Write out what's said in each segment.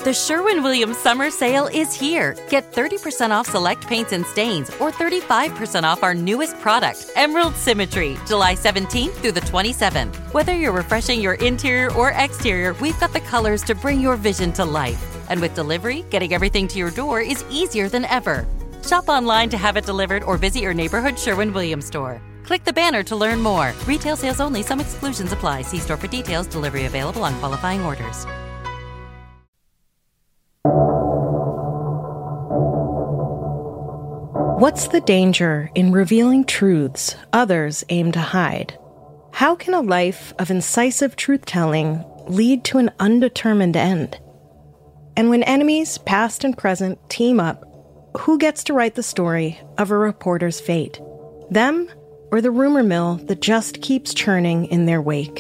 The Sherwin-Williams Summer Sale is here. Get 30% off select paints and stains or 35% off our newest product, Emerald Symmetry, July 17th through the 27th. Whether you're refreshing your interior or exterior, we've got the colors to bring your vision to life. And with delivery, getting everything to your door is easier than ever. Shop online to have it delivered or visit your neighborhood Sherwin-Williams store. Click the banner to learn more. Retail sales only. Some exclusions apply. See store for details. Delivery available on qualifying orders. What's the danger in revealing truths others aim to hide? How can a life of incisive truth-telling lead to an undetermined end? And when enemies, past and present, team up, who gets to write the story of a reporter's fate? Them or the rumor mill that just keeps churning in their wake?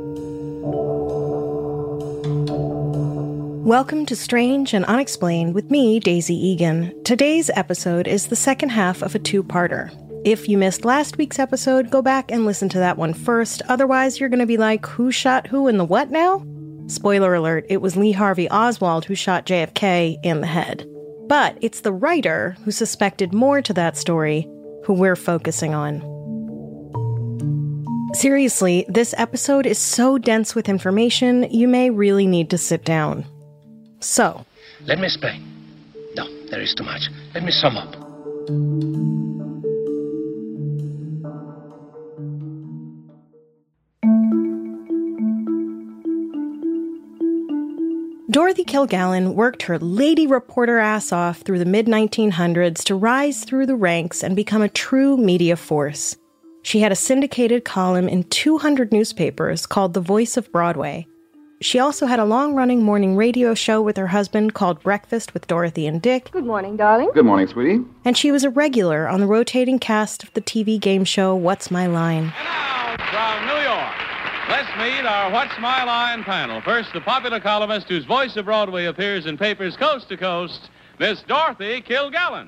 Welcome to Strange and Unexplained with me, Daisy Egan. Today's episode is the second half of a two-parter. If you missed last week's episode, go back and listen to that one first. Otherwise, you're going to be like, who shot who in the what now? Spoiler alert, it was Lee Harvey Oswald who shot JFK in the head. But it's the writer who suspected more to that story who we're focusing on. Seriously, this episode is so dense with information, you may really need to sit down. So, let me explain. No, there is too much. Let me sum up. Dorothy Kilgallen worked her lady reporter ass off through the mid-1900s to rise through the ranks and become a true media force. She had a syndicated column in 200 newspapers called The Voice of Broadway. She also had a long-running morning radio show with her husband called Breakfast with Dorothy and Dick. Good morning, darling. Good morning, sweetie. And she was a regular on the rotating cast of the TV game show What's My Line? And now, from New York, let's meet our What's My Line panel. First, the popular columnist whose Voice of Broadway appears in papers coast to coast, Miss Dorothy Kilgallen.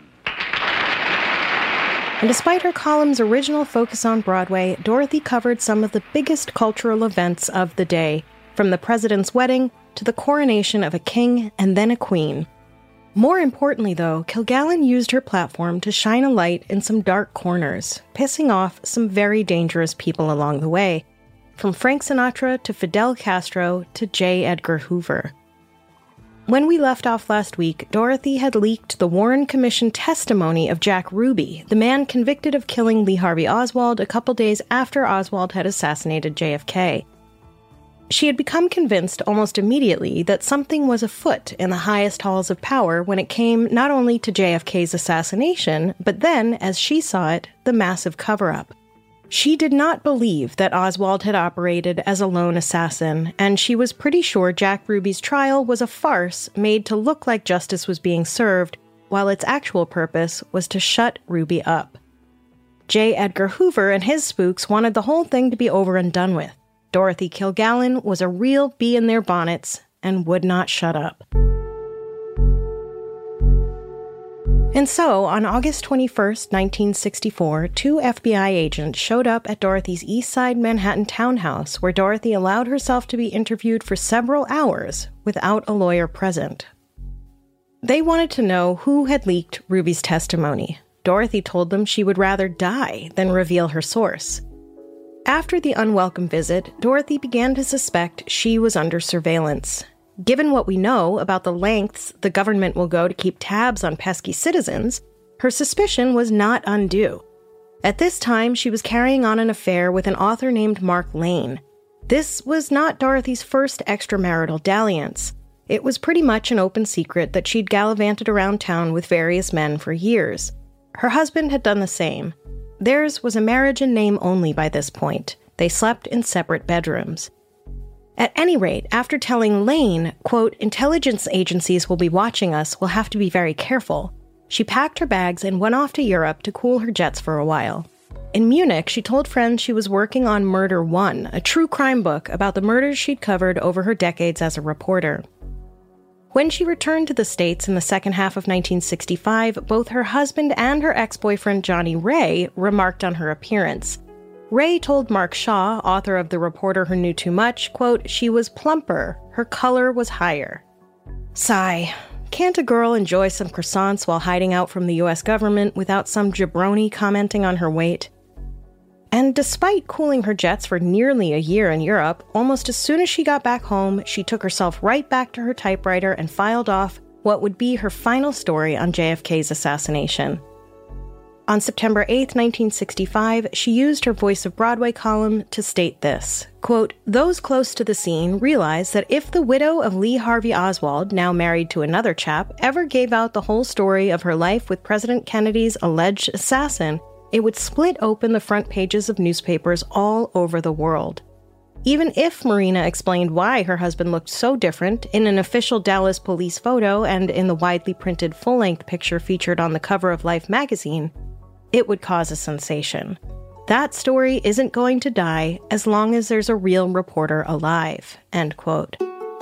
And despite her column's original focus on Broadway, Dorothy covered some of the biggest cultural events of the day, from the president's wedding to the coronation of a king and then a queen. More importantly, though, Kilgallen used her platform to shine a light in some dark corners, pissing off some very dangerous people along the way, from Frank Sinatra to Fidel Castro to J. Edgar Hoover. When we left off last week, Dorothy had leaked the Warren Commission testimony of Jack Ruby, the man convicted of killing Lee Harvey Oswald a couple days after Oswald had assassinated JFK. She had become convinced almost immediately that something was afoot in the highest halls of power when it came not only to JFK's assassination, but then, as she saw it, the massive cover-up. She did not believe that Oswald had operated as a lone assassin, and she was pretty sure Jack Ruby's trial was a farce made to look like justice was being served, while its actual purpose was to shut Ruby up. J. Edgar Hoover and his spooks wanted the whole thing to be over and done with. Dorothy Kilgallen was a real bee in their bonnets and would not shut up. And so, on August 21st, 1964, two FBI agents showed up at Dorothy's East Side Manhattan townhouse, where Dorothy allowed herself to be interviewed for several hours without a lawyer present. They wanted to know who had leaked Ruby's testimony. Dorothy told them she would rather die than reveal her source. After the unwelcome visit, Dorothy began to suspect she was under surveillance. Given what we know about the lengths the government will go to keep tabs on pesky citizens, her suspicion was not undue. At this time, she was carrying on an affair with an author named Mark Lane. This was not Dorothy's first extramarital dalliance. It was pretty much an open secret that she'd gallivanted around town with various men for years. Her husband had done the same. Theirs was a marriage in name only by this point. They slept in separate bedrooms. At any rate, after telling Lane, quote, "Intelligence agencies will be watching us, we'll have to be very careful," she packed her bags and went off to Europe to cool her jets for a while. In Munich, she told friends she was working on Murder One, a true crime book about the murders she'd covered over her decades as a reporter. When she returned to the States in the second half of 1965, both her husband and her ex-boyfriend Johnny Ray remarked on her appearance. Ray told Mark Shaw, author of The Reporter Who Knew Too Much, quote, "She was plumper, her color was higher." Sigh. Can't a girl enjoy some croissants while hiding out from the U.S. government without some jabroni commenting on her weight? And despite cooling her jets for nearly a year in Europe, almost as soon as she got back home, she took herself right back to her typewriter and filed off what would be her final story on JFK's assassination. On September 8, 1965, she used her Voice of Broadway column to state this, quote, "Those close to the scene realize that if the widow of Lee Harvey Oswald, now married to another chap, ever gave out the whole story of her life with President Kennedy's alleged assassin, it would split open the front pages of newspapers all over the world. Even if Marina explained why her husband looked so different in an official Dallas police photo and in the widely printed full-length picture featured on the cover of Life magazine, it would cause a sensation. That story isn't going to die as long as there's a real reporter alive," end quote.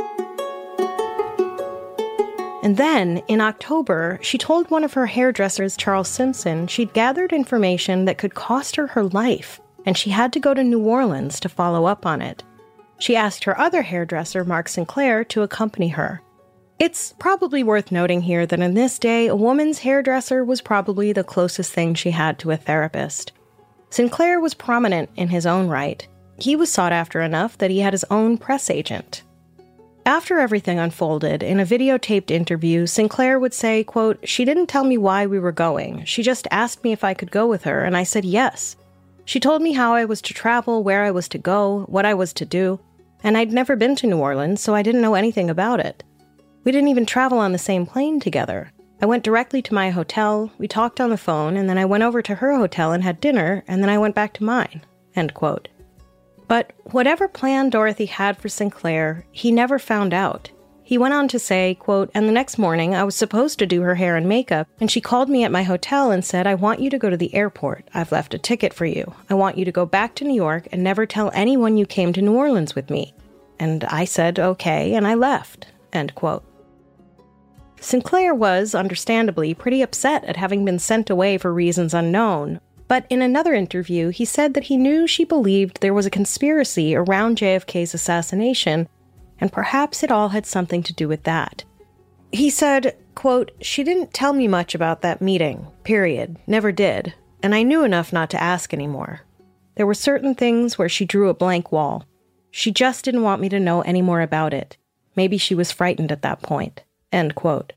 And then, in October, she told one of her hairdressers, Charles Simpson, she'd gathered information that could cost her her life, and she had to go to New Orleans to follow up on it. She asked her other hairdresser, Mark Sinclair, to accompany her. It's probably worth noting here that in this day, a woman's hairdresser was probably the closest thing she had to a therapist. Sinclair was prominent in his own right. He was sought after enough that he had his own press agent. After everything unfolded, in a videotaped interview, Sinclair would say, quote, "She didn't tell me why we were going. She just asked me if I could go with her, and I said yes. She told me how I was to travel, where I was to go, what I was to do, and I'd never been to New Orleans, so I didn't know anything about it. We didn't even travel on the same plane together. I went directly to my hotel, we talked on the phone, and then I went over to her hotel and had dinner, and then I went back to mine," end quote. But whatever plan Dorothy had for Sinclair, he never found out. He went on to say, quote, "And the next morning I was supposed to do her hair and makeup, and she called me at my hotel and said, 'I want you to go to the airport. I've left a ticket for you. I want you to go back to New York and never tell anyone you came to New Orleans with me.' And I said, okay, and I left," end quote. Sinclair was, understandably, pretty upset at having been sent away for reasons unknown, but in another interview, he said that he knew she believed there was a conspiracy around JFK's assassination, and perhaps it all had something to do with that. He said, quote, "She didn't tell me much about that meeting, period, never did, and I knew enough not to ask anymore. There were certain things where she drew a blank wall. She just didn't want me to know any more about it. Maybe she was frightened at that point," end quote.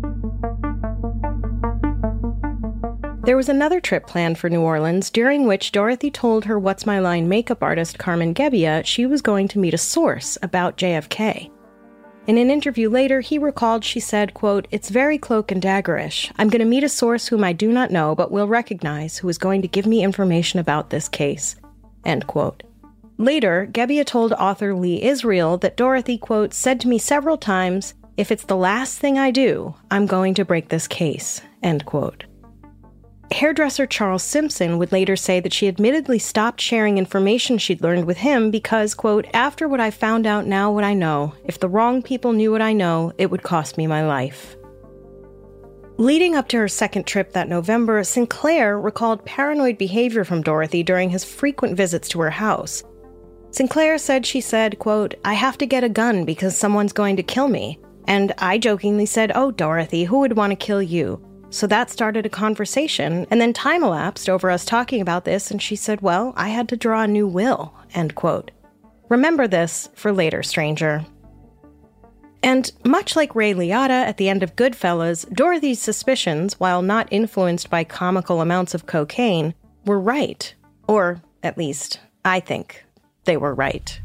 There was another trip planned for New Orleans, during which Dorothy told her What's My Line makeup artist Carmen Gebbia she was going to meet a source about JFK. In an interview later, he recalled she said, quote, "It's very cloak and daggerish. I'm going to meet a source whom I do not know but will recognize who is going to give me information about this case," end quote. Later, Gebbia told author Lee Israel that Dorothy, quote, "said to me several times, 'If it's the last thing I do, I'm going to break this case,' end quote. Hairdresser Charles Simpson would later say that she admittedly stopped sharing information she'd learned with him because, quote, "After what I found out now what I know, if the wrong people knew what I know, it would cost me my life." Leading up to her second trip that November, Sinclair recalled paranoid behavior from Dorothy during his frequent visits to her house. Sinclair said she said, quote, "I have to get a gun because someone's going to kill me. And I jokingly said, 'Oh, Dorothy, who would want to kill you?' So that started a conversation, and then time elapsed over us talking about this, and she said, 'Well, I had to draw a new will,' end quote. Remember this for later, stranger." And much like Ray Liotta at the end of Goodfellas, Dorothy's suspicions, while not influenced by comical amounts of cocaine, were right. Or, at least, I think they were right.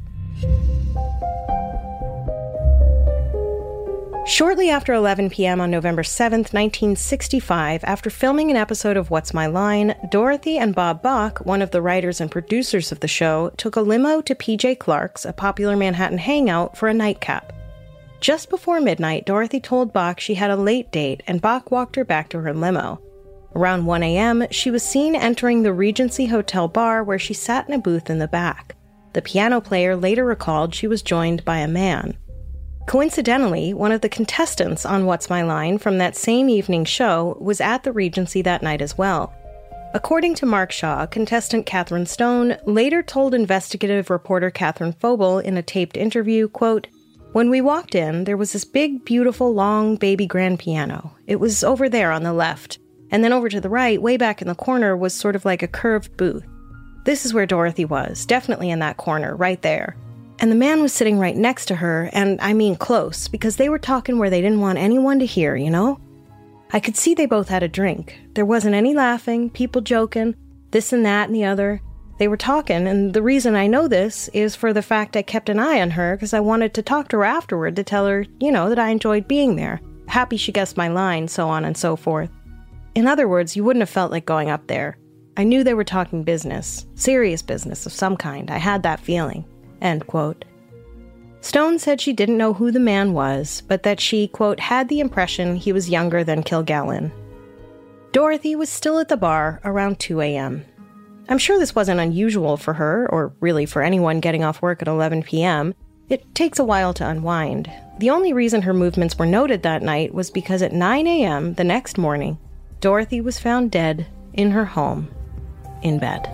Shortly after 11 p.m. on November 7th, 1965, after filming an episode of What's My Line, Dorothy and Bob Bach, one of the writers and producers of the show, took a limo to PJ Clark's, a popular Manhattan hangout, for a nightcap. Just before midnight, Dorothy told Bach she had a late date, and Bach walked her back to her limo. Around 1 a.m., she was seen entering the Regency Hotel bar where she sat in a booth in the back. The piano player later recalled she was joined by a man. Coincidentally, one of the contestants on What's My Line from that same evening show was at the Regency that night as well. According to Mark Shaw, contestant Catherine Stone later told investigative reporter Catherine Phobel in a taped interview, quote, When we walked in, there was this big, beautiful, long baby grand piano. It was over there on the left. And then over to the right, way back in the corner, was sort of like a curved booth. This is where Dorothy was, definitely in that corner, right there. And the man was sitting right next to her, and I mean close, because they were talking where they didn't want anyone to hear, you know? I could see they both had a drink. There wasn't any laughing, people joking, this and that and the other. They were talking, and the reason I know this is for the fact I kept an eye on her because I wanted to talk to her afterward to tell her, that I enjoyed being there. Happy she guessed my line, so on and so forth. In other words, you wouldn't have felt like going up there. I knew they were talking business, serious business of some kind. I had that feeling. End quote. Stone said she didn't know who the man was, but that she, quote, had the impression he was younger than Kilgallen. Dorothy was still at the bar around 2 a.m. I'm sure this wasn't unusual for her, or really for anyone getting off work at 11 p.m. It takes a while to unwind. The only reason her movements were noted that night was because at 9 a.m. the next morning, Dorothy was found dead in her home, in bed.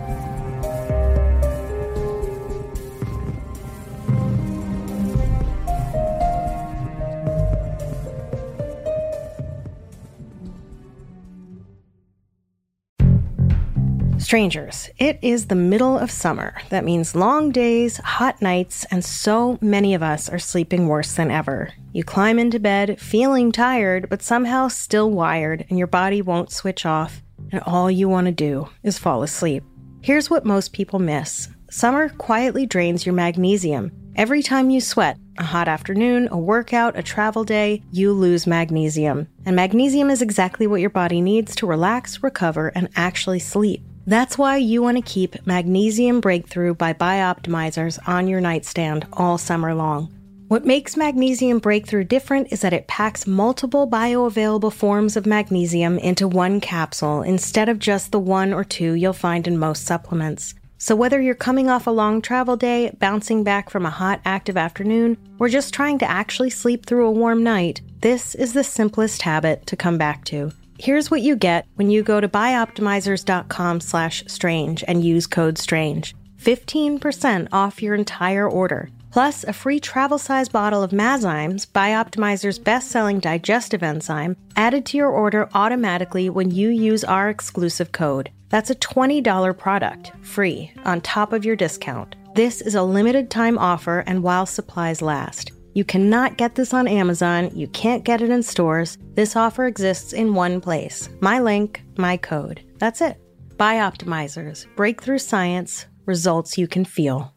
Strangers, it is the middle of summer. That means long days, hot nights, and so many of us are sleeping worse than ever. You climb into bed feeling tired, but somehow still wired, and your body won't switch off, and all you want to do is fall asleep. Here's what most people miss. Summer quietly drains your magnesium. Every time you sweat, a hot afternoon, a workout, a travel day, you lose magnesium. And magnesium is exactly what your body needs to relax, recover, and actually sleep. That's why you want to keep Magnesium Breakthrough by Bioptimizers on your nightstand all summer long. What makes Magnesium Breakthrough different is that it packs multiple bioavailable forms of magnesium into one capsule instead of just the 1 or 2 you'll find in most supplements. So whether you're coming off a long travel day, bouncing back from a hot, active afternoon, or just trying to actually sleep through a warm night, this is the simplest habit to come back to. Here's what you get when you go to bioptimizers.com/strange and use code STRANGE. 15% off your entire order. Plus a free travel-size bottle of Mazymes, Bioptimizer's best-selling digestive enzyme, added to your order automatically when you use our exclusive code. That's a $20 product, free, on top of your discount. This is a limited-time offer and while supplies last. You cannot get this on Amazon. You can't get it in stores. This offer exists in one place. My link, my code. That's it. Bioptimizers. Breakthrough science. Results you can feel.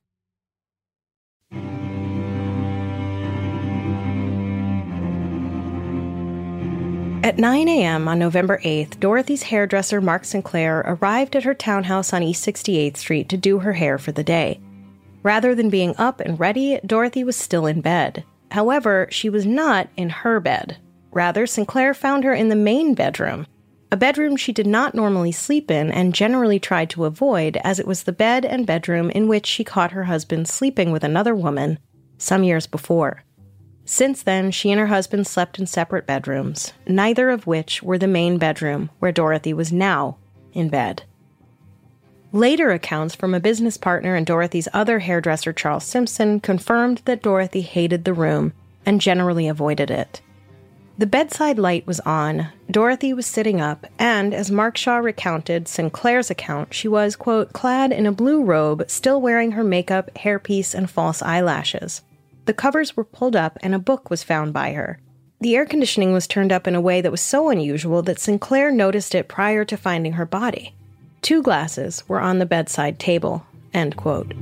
At 9 a.m. on November 8th, Dorothy's hairdresser, Mark Sinclair, arrived at her townhouse on East 68th Street to do her hair for the day. Rather than being up and ready, Dorothy was still in bed. However, she was not in her bed. Rather, Sinclair found her in the main bedroom, a bedroom she did not normally sleep in and generally tried to avoid, as it was the bed and bedroom in which she caught her husband sleeping with another woman some years before. Since then, she and her husband slept in separate bedrooms, neither of which were the main bedroom where Dorothy was now in bed. Later accounts from a business partner and Dorothy's other hairdresser, Charles Simpson, confirmed that Dorothy hated the room and generally avoided it. The bedside light was on, Dorothy was sitting up, and, as Mark Shaw recounted Sinclair's account, she was, quote, clad in a blue robe, still wearing her makeup, hairpiece, and false eyelashes. The covers were pulled up and a book was found by her. The air conditioning was turned up in a way that was so unusual that Sinclair noticed it prior to finding her body. 2 glasses were on the bedside table, end quote.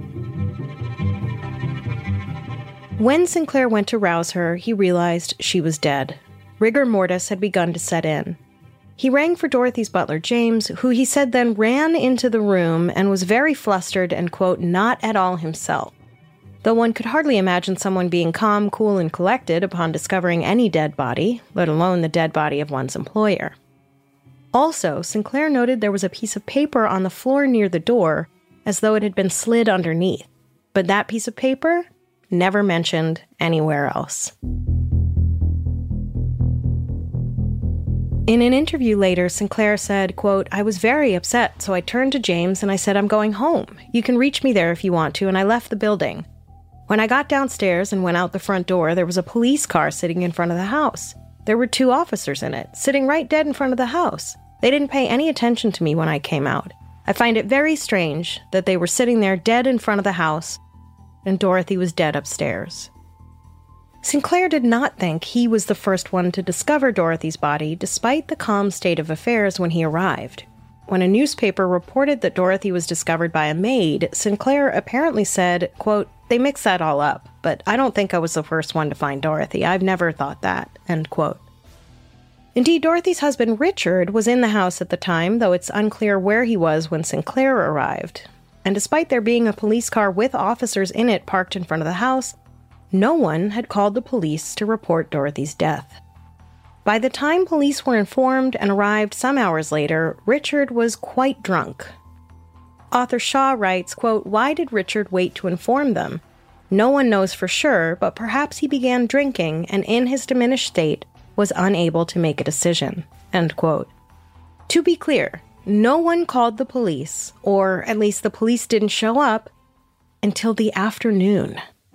When Sinclair went to rouse her, he realized she was dead. Rigor mortis had begun to set in. He rang for Dorothy's butler, James, who he said then ran into the room and was very flustered and, quote, not at all himself. Though one could hardly imagine someone being calm, cool, and collected upon discovering any dead body, let alone the dead body of one's employer. Also, Sinclair noted there was a piece of paper on the floor near the door, as though it had been slid underneath. But that piece of paper never mentioned anywhere else. In an interview later, Sinclair said, quote, I was very upset, so I turned to James and I said, I'm going home. You can reach me there if you want to, and I left the building. When I got downstairs and went out the front door, there was a police car sitting in front of the house. There were 2 officers in it, sitting right dead in front of the house. They didn't pay any attention to me when I came out. I find it very strange that they were sitting there dead in front of the house, and Dorothy was dead upstairs. Sinclair did not think he was the first one to discover Dorothy's body, despite the calm state of affairs when he arrived. When a newspaper reported that Dorothy was discovered by a maid, Sinclair apparently said, quote, "They mixed that all up, but I don't think I was the first one to find Dorothy. I've never thought that," end quote. Indeed, Dorothy's husband, Richard, was in the house at the time, though it's unclear where he was when Sinclair arrived. And despite there being a police car with officers in it parked in front of the house, no one had called the police to report Dorothy's death. By the time police were informed and arrived some hours later, Richard was quite drunk. Author Shaw writes, quote, "Why did Richard wait to inform them? No one knows for sure, but perhaps he began drinking and in his diminished state was unable to make a decision," end quote. To be clear, no one called the police, or at least the police didn't show up, until the afternoon.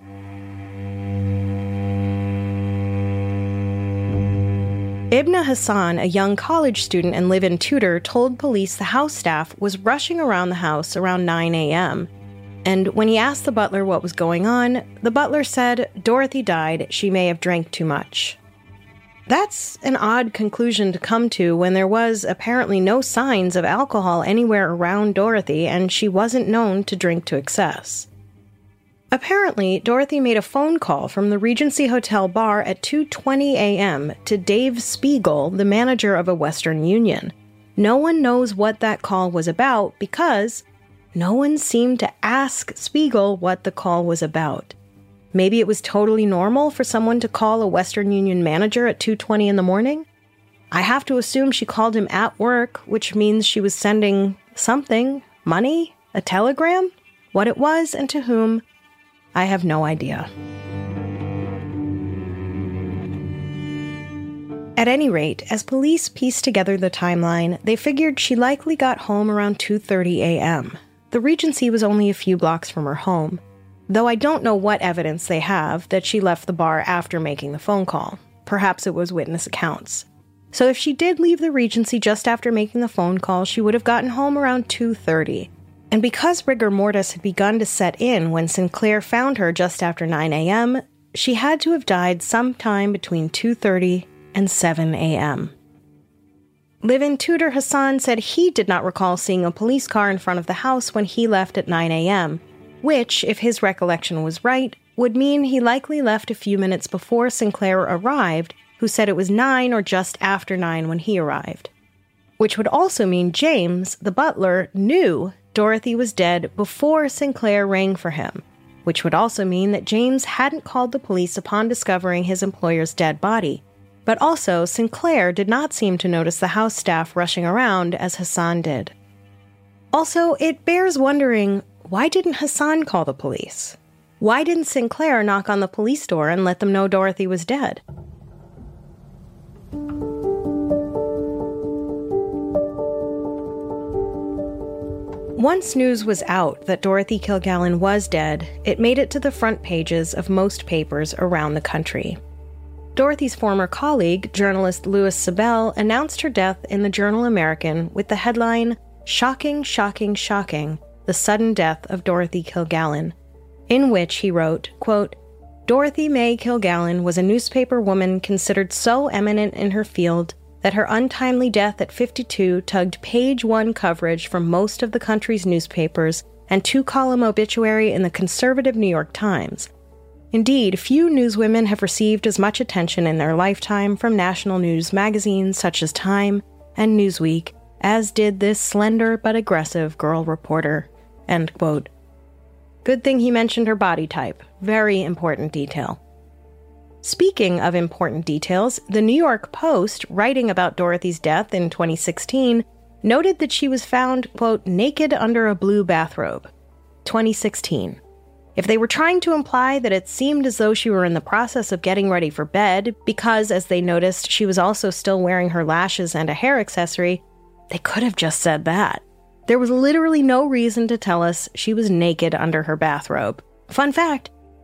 Ibna Hassan, a young college student and live-in tutor, told police the house staff was rushing around the house around 9 a.m. And when he asked the butler what was going on, the butler said, "Dorothy died. She may have drank too much." That's an odd conclusion to come to when there was apparently no signs of alcohol anywhere around Dorothy, and she wasn't known to drink to excess. Apparently, Dorothy made a phone call from the Regency Hotel bar at 2:20 a.m. to Dave Spiegel, the manager of a Western Union. No one knows what that call was about because no one seemed to ask Spiegel what the call was about. Maybe it was totally normal for someone to call a Western Union manager at 2:20 in the morning? I have to assume she called him at work, which means she was sending something, money, a telegram? What it was and to whom, I have no idea. At any rate, as police pieced together the timeline, they figured she likely got home around 2:30 a.m. The Regency was only a few blocks from her home, though I don't know what evidence they have that she left the bar after making the phone call. Perhaps it was witness accounts. So if she did leave the Regency just after making the phone call, she would have gotten home around 2:30. And because rigor mortis had begun to set in when Sinclair found her just after 9 a.m., she had to have died sometime between 2:30 and 7 a.m. Live-in tutor Hassan said he did not recall seeing a police car in front of the house when he left at 9 a.m., which, if his recollection was right, would mean he likely left a few minutes before Sinclair arrived, who said it was 9 or just after 9 when he arrived. Which would also mean James, the butler, knew Dorothy was dead before Sinclair rang for him, which would also mean that James hadn't called the police upon discovering his employer's dead body. But also, Sinclair did not seem to notice the house staff rushing around as Hassan did. Also, it bears wondering, why didn't Hassan call the police? Why didn't Sinclair knock on the police door and let them know Dorothy was dead? Once news was out that Dorothy Kilgallen was dead, it made it to the front pages of most papers around the country. Dorothy's former colleague, journalist Louis Sabel, announced her death in the Journal American with the headline, "Shocking, shocking, shocking, the sudden death of Dorothy Kilgallen," in which he wrote, quote, "Dorothy May Kilgallen was a newspaper woman considered so eminent in her field that her untimely death at 52 tugged page one coverage from most of the country's newspapers and two-column obituary in the conservative New York Times. Indeed, few newswomen have received as much attention in their lifetime from national news magazines such as Time and Newsweek as did this slender but aggressive girl reporter," end quote. Good thing he mentioned her body type. Very important detail. Speaking of important details, the New York Post, writing about Dorothy's death in 2016, noted that she was found, quote, naked under a blue bathrobe. 2016. If they were trying to imply that it seemed as though she were in the process of getting ready for bed, because, as they noticed, she was also still wearing her lashes and a hair accessory, they could have just said that. There was literally no reason to tell us she was naked under her bathrobe. Fun fact,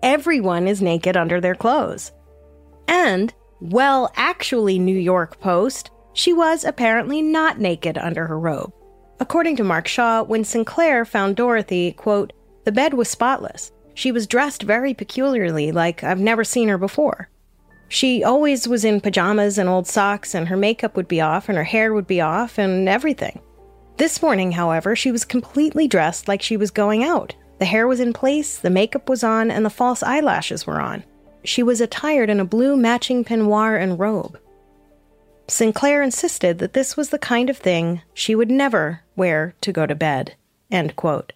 everyone is naked under their clothes. And, well, actually, New York Post, she was apparently not naked under her robe. According to Mark Shaw, when Sinclair found Dorothy, quote, "The bed was spotless. She was dressed very peculiarly, like I've never seen her before. She always was in pajamas and old socks, and her makeup would be off, and her hair would be off, and everything. This morning, however, she was completely dressed like she was going out. The hair was in place, the makeup was on, and the false eyelashes were on. She was attired in a blue matching peignoir and robe." Sinclair insisted that this was the kind of thing she would never wear to go to bed. End quote.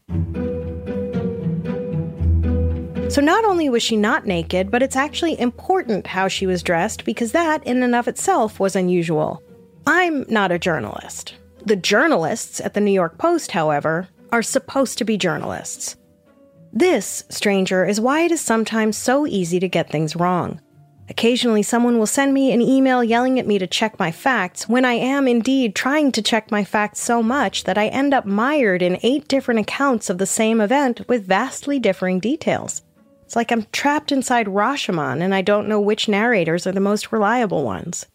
So not only was she not naked, but it's actually important how she was dressed because that, in and of itself, was unusual. I'm not a journalist. The journalists at the New York Post, however, are supposed to be journalists. This, stranger, is why it is sometimes so easy to get things wrong. Occasionally someone will send me an email yelling at me to check my facts when I am indeed trying to check my facts so much that I end up mired in 8 different accounts of the same event with vastly differing details. It's like I'm trapped inside Rashomon and I don't know which narrators are the most reliable ones.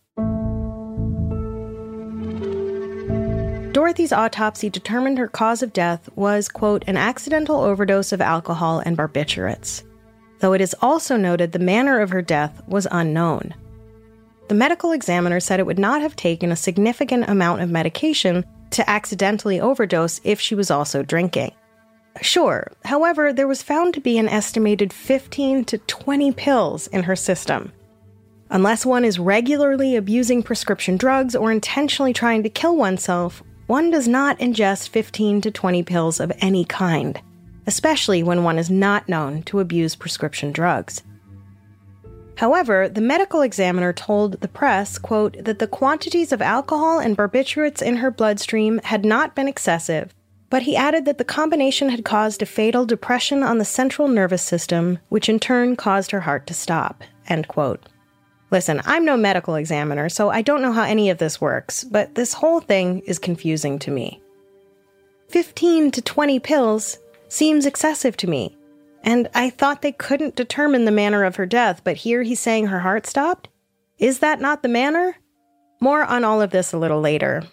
Dorothy's autopsy determined her cause of death was, quote, "an accidental overdose of alcohol and barbiturates," though it is also noted the manner of her death was unknown. The medical examiner said it would not have taken a significant amount of medication to accidentally overdose if she was also drinking. Sure, however, there was found to be an estimated 15 to 20 pills in her system. Unless one is regularly abusing prescription drugs or intentionally trying to kill oneself, one does not ingest 15 to 20 pills of any kind, especially when one is not known to abuse prescription drugs. However, the medical examiner told the press, quote, that the quantities of alcohol and barbiturates in her bloodstream had not been excessive, but he added that the combination had caused a fatal depression on the central nervous system, which in turn caused her heart to stop, end quote. Listen, I'm no medical examiner, so I don't know how any of this works, but this whole thing is confusing to me. 15 to 20 pills seems excessive to me, and I thought they couldn't determine the manner of her death, but here he's saying her heart stopped? Is that not the manner? More on all of this a little later.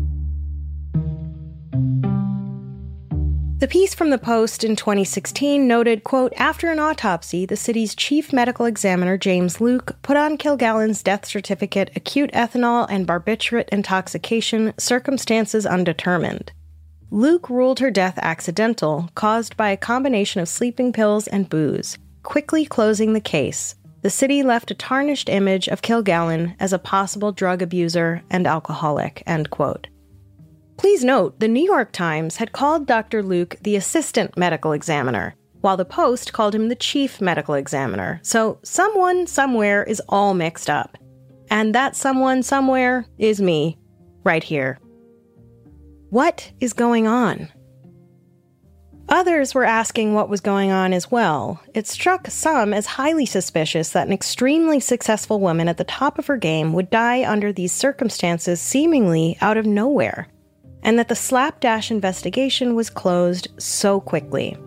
The piece from the Post in 2016 noted, quote, after an autopsy, the city's chief medical examiner, James Luke, put on Kilgallen's death certificate acute ethanol and barbiturate intoxication, circumstances undetermined. Luke ruled her death accidental, caused by a combination of sleeping pills and booze, quickly closing the case. The city left a tarnished image of Kilgallen as a possible drug abuser and alcoholic, end quote. Please note, the New York Times had called Dr. Luke the assistant medical examiner, while the Post called him the chief medical examiner. So someone somewhere is all mixed up. And that someone somewhere is me, right here. What is going on? Others were asking what was going on as well. It struck some as highly suspicious that an extremely successful woman at the top of her game would die under these circumstances seemingly out of nowhere, and that the slapdash investigation was closed so quickly.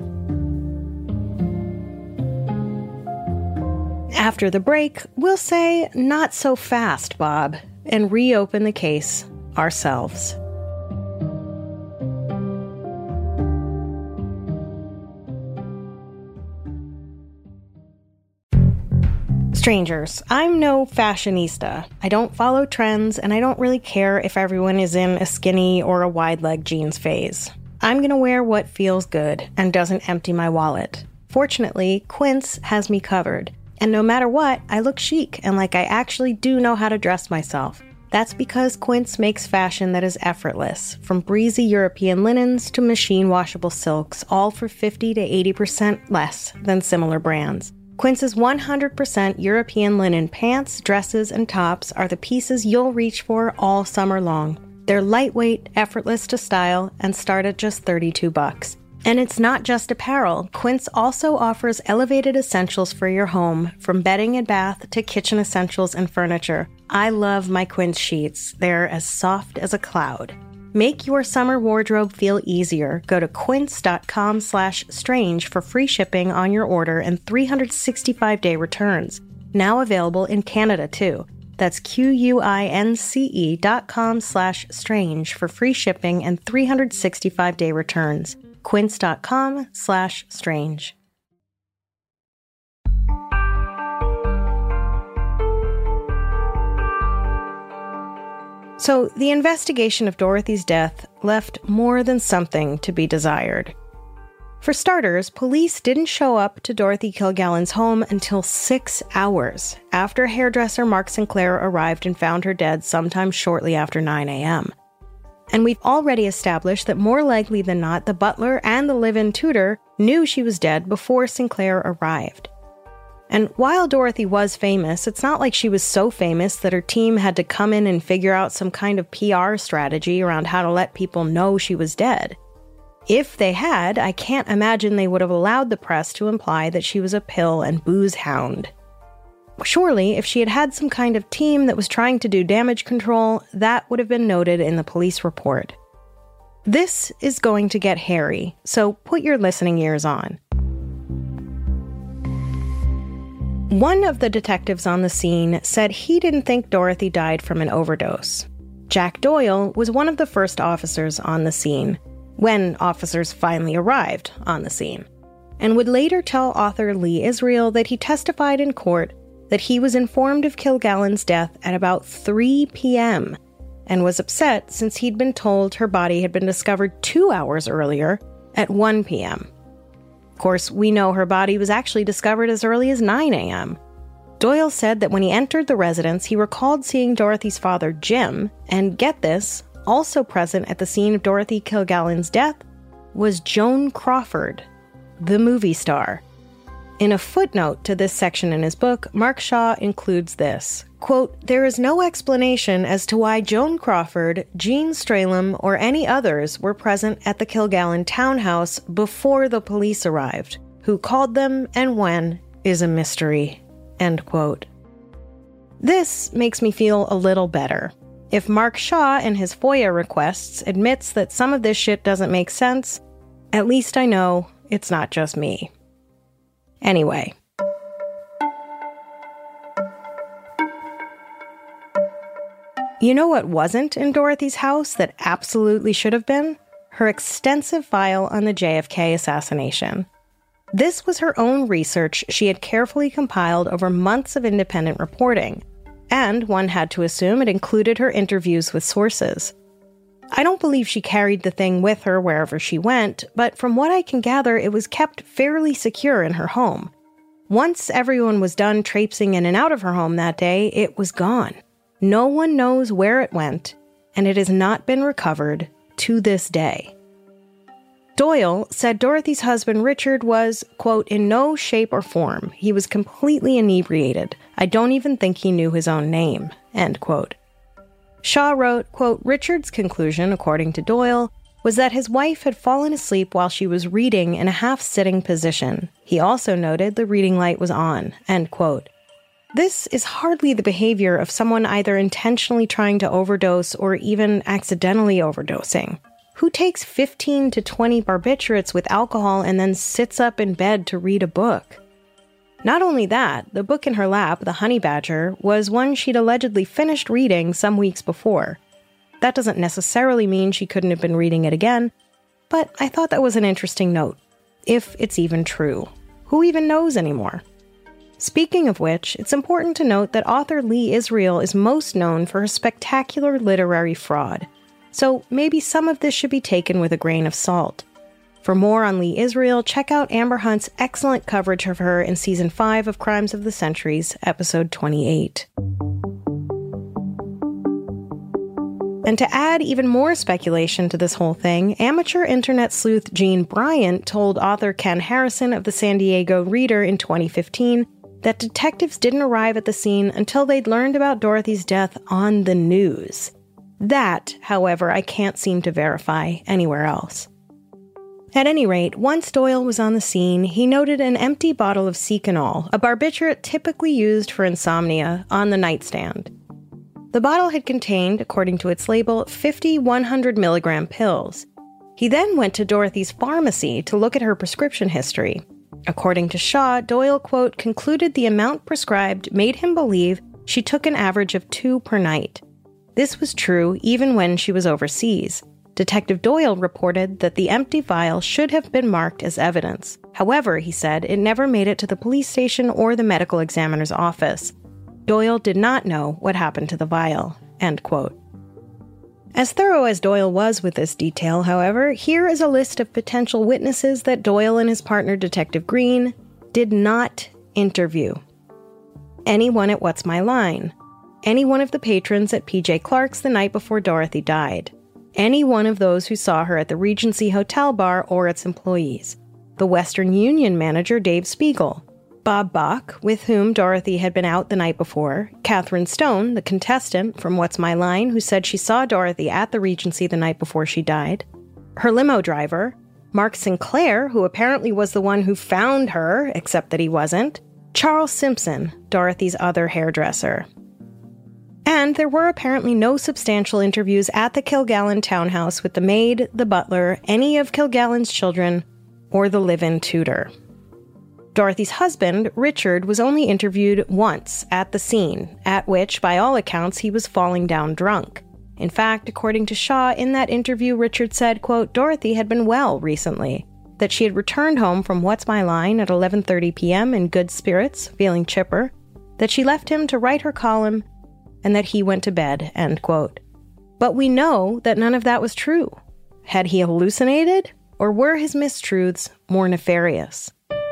After the break, we'll say, not so fast, Bob, and reopen the case ourselves. Strangers, I'm no fashionista. I don't follow trends, and I don't really care if everyone is in a skinny or a wide-leg jeans phase. I'm gonna wear what feels good and doesn't empty my wallet. Fortunately, Quince has me covered, and no matter what, I look chic and like I actually do know how to dress myself. That's because Quince makes fashion that is effortless, from breezy European linens to machine-washable silks, all for 50 to 80% less than similar brands. Quince's 100% European linen pants, dresses, and tops are the pieces you'll reach for all summer long. They're lightweight, effortless to style, and start at just $32. And it's not just apparel. Quince also offers elevated essentials for your home, from bedding and bath to kitchen essentials and furniture. I love my Quince sheets. They're as soft as a cloud. Make your summer wardrobe feel easier. Go to quince.com/strange for free shipping on your order and 365-day returns. Now available in Canada, too. That's QUINCE.com/strange for free shipping and 365-day returns. Quince.com/strange. So, the investigation of Dorothy's death left more than something to be desired. For starters, police didn't show up to Dorothy Kilgallen's home until 6 hours after hairdresser Mark Sinclair arrived and found her dead sometime shortly after 9 a.m. And we've already established that more likely than not, the butler and the live-in tutor knew she was dead before Sinclair arrived. And while Dorothy was famous, it's not like she was so famous that her team had to come in and figure out some kind of PR strategy around how to let people know she was dead. If they had, I can't imagine they would have allowed the press to imply that she was a pill and booze hound. Surely, if she had had some kind of team that was trying to do damage control, that would have been noted in the police report. This is going to get hairy, so put your listening ears on. One of the detectives on the scene said he didn't think Dorothy died from an overdose. Jack Doyle was one of the first officers on the scene, when officers finally arrived on the scene, and would later tell author Lee Israel that he testified in court that he was informed of Kilgallen's death at about 3 p.m. and was upset since he'd been told her body had been discovered 2 hours earlier at 1 p.m. Of course, we know her body was actually discovered as early as 9 a.m. Doyle said that when he entered the residence, he recalled seeing Dorothy's father, Jim, and get this, also present at the scene of Dorothy Kilgallen's death was Joan Crawford, the movie star. In a footnote to this section in his book, Mark Shaw includes this, quote, "There is no explanation as to why Joan Crawford, Jean Stralem, or any others were present at the Kilgallen townhouse before the police arrived. Who called them and when is a mystery," end quote. This makes me feel a little better. If Mark Shaw in his FOIA requests admits that some of this shit doesn't make sense, at least I know it's not just me. Anyway. You know what wasn't in Dorothy's house that absolutely should have been? Her extensive file on the JFK assassination. This was her own research she had carefully compiled over months of independent reporting, and one had to assume it included her interviews with sources. I don't believe she carried the thing with her wherever she went, but from what I can gather, it was kept fairly secure in her home. Once everyone was done traipsing in and out of her home that day, it was gone. No one knows where it went, and it has not been recovered to this day. Doyle said Dorothy's husband Richard was, quote, "in no shape or form. He was completely inebriated. I don't even think he knew his own name," end quote. Shaw wrote, quote, "Richard's conclusion, according to Doyle, was that his wife had fallen asleep while she was reading in a half-sitting position. He also noted the reading light was on," end quote. This is hardly the behavior of someone either intentionally trying to overdose or even accidentally overdosing. Who takes 15 to 20 barbiturates with alcohol and then sits up in bed to read a book? Not only that, the book in her lap, The Honey Badger, was one she'd allegedly finished reading some weeks before. That doesn't necessarily mean she couldn't have been reading it again, but I thought that was an interesting note. If it's even true. Who even knows anymore? Speaking of which, it's important to note that author Lee Israel is most known for her spectacular literary fraud. So maybe some of this should be taken with a grain of salt. For more on Lee Israel, check out Amber Hunt's excellent coverage of her in Season 5 of Crimes of the Centuries, Episode 28. And to add even more speculation to this whole thing, amateur internet sleuth Gene Bryant told author Ken Harrison of the San Diego Reader in 2015 that detectives didn't arrive at the scene until they'd learned about Dorothy's death on the news. That, however, I can't seem to verify anywhere else. At any rate, once Doyle was on the scene, he noted an empty bottle of Seconal, a barbiturate typically used for insomnia, on the nightstand. The bottle had contained, according to its label, 50 100-milligram pills. He then went to Dorothy's pharmacy to look at her prescription history. According to Shaw, Doyle, quote, concluded the amount prescribed made him believe she took an average of 2 per night. This was true even when she was overseas. Detective Doyle reported that the empty vial should have been marked as evidence. However, he said, it never made it to the police station or the medical examiner's office. Doyle did not know what happened to the vial, end quote. As thorough as Doyle was with this detail, however, here is a list of potential witnesses that Doyle and his partner, Detective Green, did not interview. Anyone at What's My Line. Any one of the patrons at PJ Clark's the night before Dorothy died. Any one of those who saw her at the Regency Hotel bar or its employees. The Western Union manager, Dave Spiegel. Bob Bach, with whom Dorothy had been out the night before. Catherine Stone, the contestant from What's My Line, who said she saw Dorothy at the Regency the night before she died. Her limo driver. Mark Sinclair, who apparently was the one who found her, except that he wasn't. Charles Simpson, Dorothy's other hairdresser. And there were apparently no substantial interviews at the Kilgallen townhouse with the maid, the butler, any of Kilgallen's children, or the live-in tutor. Dorothy's husband, Richard, was only interviewed once at the scene, at which, by all accounts, he was falling down drunk. In fact, according to Shaw, in that interview, Richard said, quote, Dorothy had been well recently, that she had returned home from What's My Line at 11:30 p.m. in good spirits, feeling chipper, that she left him to write her column, and that he went to bed, end quote. But we know that none of that was true. Had he hallucinated, or were his mistruths more nefarious?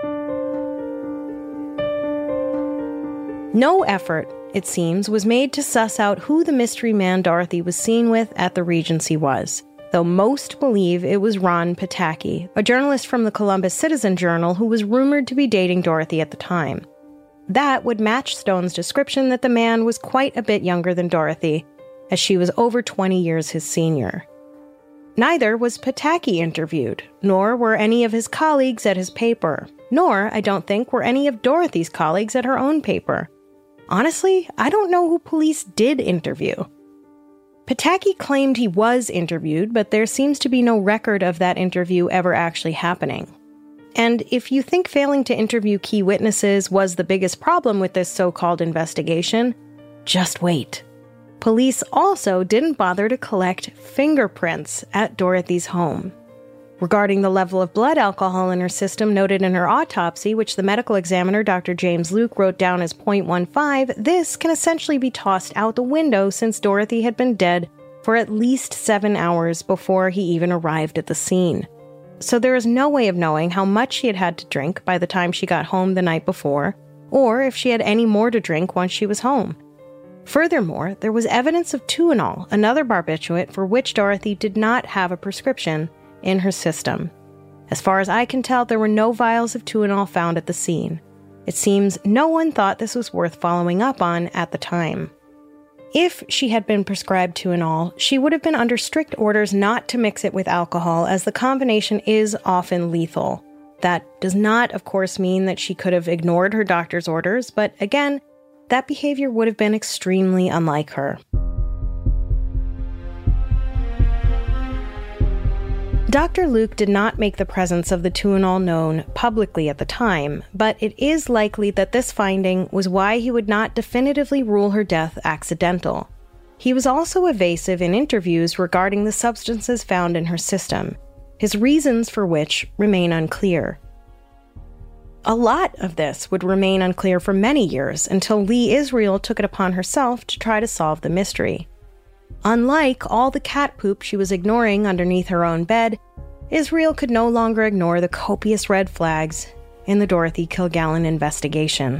No effort, it seems, was made to suss out who the mystery man Dorothy was seen with at the Regency was, though most believe it was Ron Pataki, a journalist from the Columbus Citizen-Journal who was rumored to be dating Dorothy at the time. That would match Stone's description that the man was quite a bit younger than Dorothy, as she was over 20 years his senior. Neither was Pataki interviewed, nor were any of his colleagues at his paper, nor, I don't think, were any of Dorothy's colleagues at her own paper. Honestly, I don't know who police did interview. Pataki claimed he was interviewed, but there seems to be no record of that interview ever actually happening. And if you think failing to interview key witnesses was the biggest problem with this so-called investigation, just wait. Police also didn't bother to collect fingerprints at Dorothy's home. Regarding the level of blood alcohol in her system noted in her autopsy, which the medical examiner, Dr. James Luke, wrote down as 0.15, this can essentially be tossed out the window since Dorothy had been dead for at least 7 hours before he even arrived at the scene. So there is no way of knowing how much she had had to drink by the time she got home the night before, or if she had any more to drink once she was home. Furthermore, there was evidence of Tuinal, another barbiturate for which Dorothy did not have a prescription, in her system. As far as I can tell, there were no vials of Tuinal found at the scene. It seems no one thought this was worth following up on at the time. If she had been prescribed Tuinal, she would have been under strict orders not to mix it with alcohol, as the combination is often lethal. That does not, of course, mean that she could have ignored her doctor's orders, but again, that behavior would have been extremely unlike her. Dr. Luke did not make the presence of the Tuinal known publicly at the time, but it is likely that this finding was why he would not definitively rule her death accidental. He was also evasive in interviews regarding the substances found in her system, his reasons for which remain unclear. A lot of this would remain unclear for many years until Lee Israel took it upon herself to try to solve the mystery. Unlike all the cat poop she was ignoring underneath her own bed, Israel could no longer ignore the copious red flags in the Dorothy Kilgallen investigation.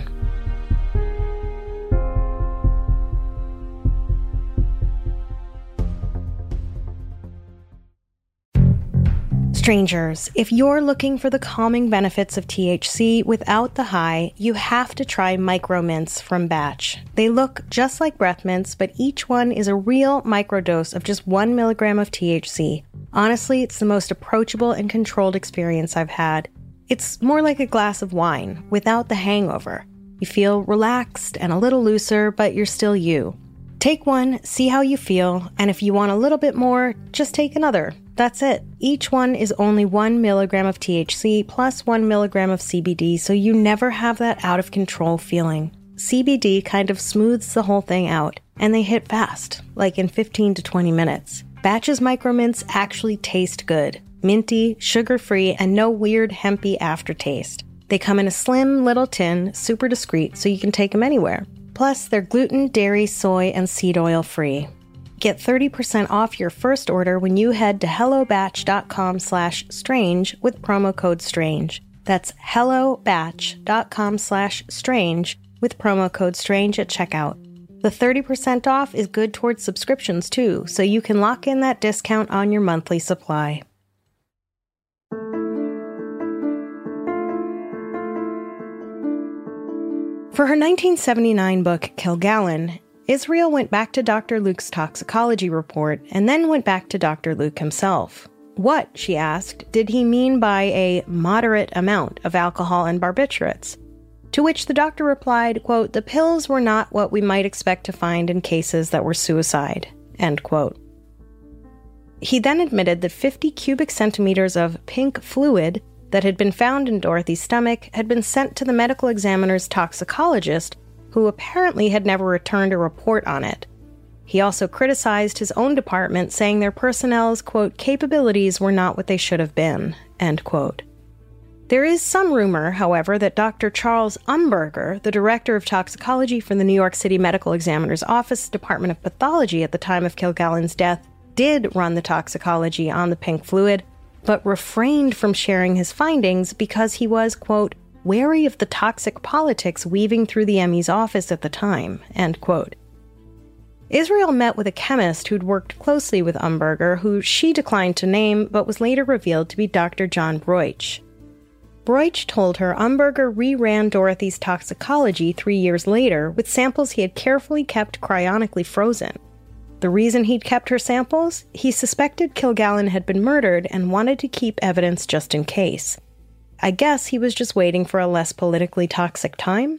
Strangers, if you're looking for the calming benefits of THC without the high, you have to try Micro Mints from Batch. They look just like breath mints, but each one is a real microdose of just 1 milligram of THC. Honestly, it's the most approachable and controlled experience I've had. It's more like a glass of wine, without the hangover. You feel relaxed and a little looser, but you're still you. Take one, see how you feel, and if you want a little bit more, just take another. That's it. Each one is only 1 milligram of THC plus 1 milligram of CBD, so you never have that out-of-control feeling. CBD kind of smooths the whole thing out, and they hit fast, like in 15 to 20 minutes. Batch's Micro Mints actually taste good. Minty, sugar-free, and no weird hempy aftertaste. They come in a slim little tin, super discreet, so you can take them anywhere. Plus, they're gluten, dairy, soy, and seed oil free. Get 30% off your first order when you head to hellobatch.com/strange with promo code STRANGE. That's hellobatch.com/strange with promo code STRANGE at checkout. The 30% off is good towards subscriptions too, so you can lock in that discount on your monthly supply. For her 1979 book, Kilgallen, Israel went back to Dr. Luke's toxicology report and then went back to Dr. Luke himself. What, she asked, did he mean by a moderate amount of alcohol and barbiturates? To which the doctor replied, quote, "The pills were not what we might expect to find in cases that were suicide," end quote. He then admitted that 50 cubic centimeters of pink fluid that had been found in Dorothy's stomach had been sent to the medical examiner's toxicologist, who apparently had never returned a report on it. He also criticized his own department, saying their personnel's, quote, "capabilities were not what they should have been," end quote. There is some rumor, however, that Dr. Charles Umberger, the director of toxicology for the New York City Medical Examiner's Office Department of Pathology at the time of Kilgallen's death, did run the toxicology on the pink fluid, but refrained from sharing his findings because he was, quote, "wary of the toxic politics weaving through the ME's office at the time," end quote. Israel met with a chemist who'd worked closely with Umberger, who she declined to name, but was later revealed to be Dr. John Broich. Broich told her Umberger reran Dorothy's toxicology 3 years later with samples he had carefully kept cryonically frozen. The reason he'd kept her samples? He suspected Kilgallen had been murdered and wanted to keep evidence just in case. I guess he was just waiting for a less politically toxic time?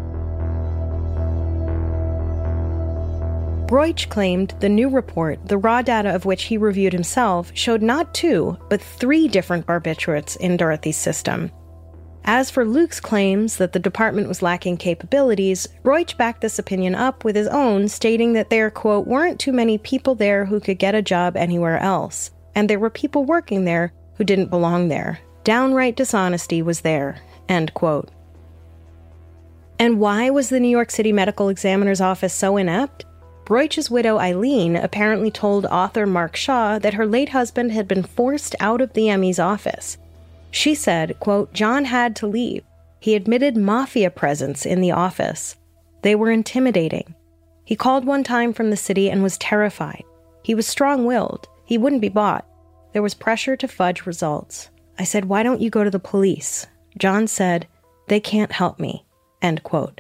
Broich claimed the new report, the raw data of which he reviewed himself, showed not 2, but 3 different barbiturates in Dorothy's system. As for Luke's claims that the department was lacking capabilities, Broich backed this opinion up with his own, stating that there, quote, "weren't too many people there who could get a job anywhere else, and there were people working there who didn't belong there. Downright dishonesty was there," end quote. And why was the New York City Medical Examiner's Office so inept? Broich's widow, Eileen, apparently told author Mark Shaw that her late husband had been forced out of the ME's office. She said, quote, "John had to leave. He admitted mafia presence in the office. They were intimidating. He called one time from the city and was terrified. He was strong-willed. He wouldn't be bought. There was pressure to fudge results. I said, 'Why don't you go to the police?' John said, 'They can't help me,'" end quote.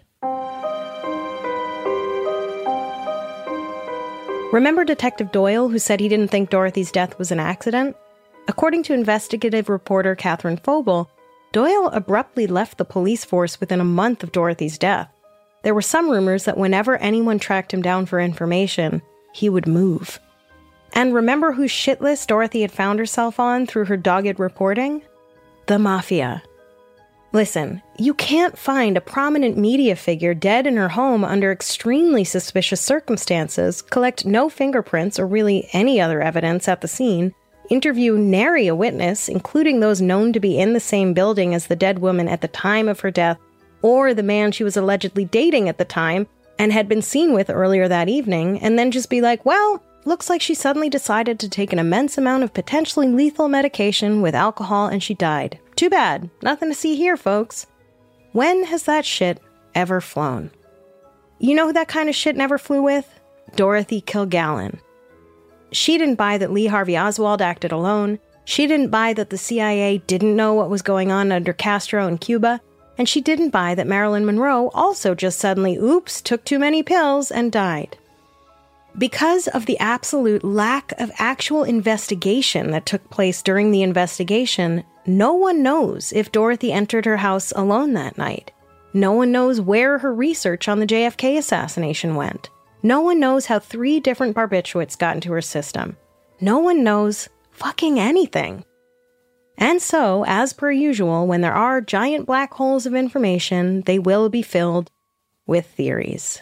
Remember Detective Doyle, who said he didn't think Dorothy's death was an accident? According to investigative reporter Catherine Phobel, Doyle abruptly left the police force within a month of Dorothy's death. There were some rumors that whenever anyone tracked him down for information, he would move. And remember whose shit list Dorothy had found herself on through her dogged reporting? The Mafia. Listen, you can't find a prominent media figure dead in her home under extremely suspicious circumstances, collect no fingerprints or really any other evidence at the scene, interview nary a witness, including those known to be in the same building as the dead woman at the time of her death, or the man she was allegedly dating at the time and had been seen with earlier that evening, and then just be like, well, looks like she suddenly decided to take an immense amount of potentially lethal medication with alcohol and she died. Too bad. Nothing to see here, folks. When has that shit ever flown? You know who that kind of shit never flew with? Dorothy Kilgallen. She didn't buy that Lee Harvey Oswald acted alone. She didn't buy that the CIA didn't know what was going on under Castro in Cuba. And she didn't buy that Marilyn Monroe also just suddenly, took too many pills and died. Because of the absolute lack of actual investigation that took place during the investigation, no one knows if Dorothy entered her house alone that night. No one knows where her research on the JFK assassination went. No one knows how 3 different barbiturates got into her system. No one knows fucking anything. And so, as per usual, when there are giant black holes of information, they will be filled with theories.